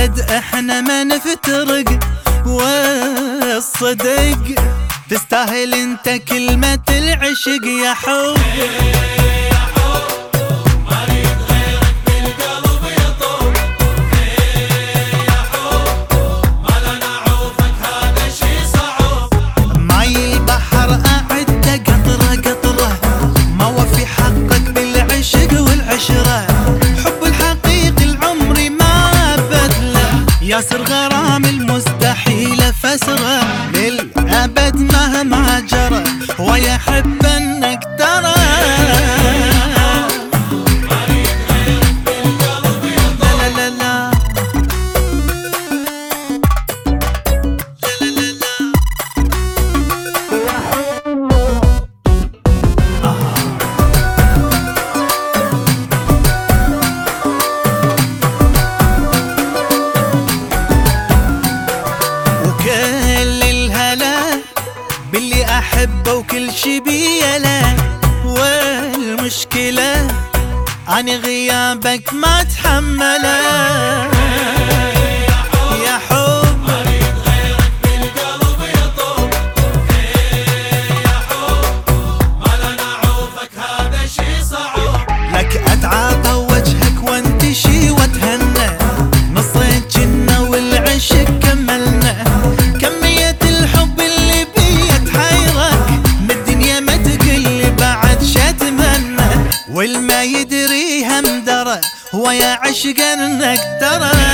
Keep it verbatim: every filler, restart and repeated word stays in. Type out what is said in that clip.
ابد احنا ما نفترق، والصدق تستاهل انت كلمة العشق يا حب. ياسر غرام المستحيل فسره للأبد مهما جرى، ويحب انك ترى لا لا لا باللي احبه وكل شي بيله، والمشكلة عن غيابك ما اتحمله يا حب. مريض غيرك بالقلب يطوب يا حب، ما لنا عوفك هذا شي صعب. لك اتعاطى وجهك وانتشي واتهنى، نصيت جنة والعشق كملنا. كمية الحب اللي والما يدري هم درى، ويا عشق انك ترى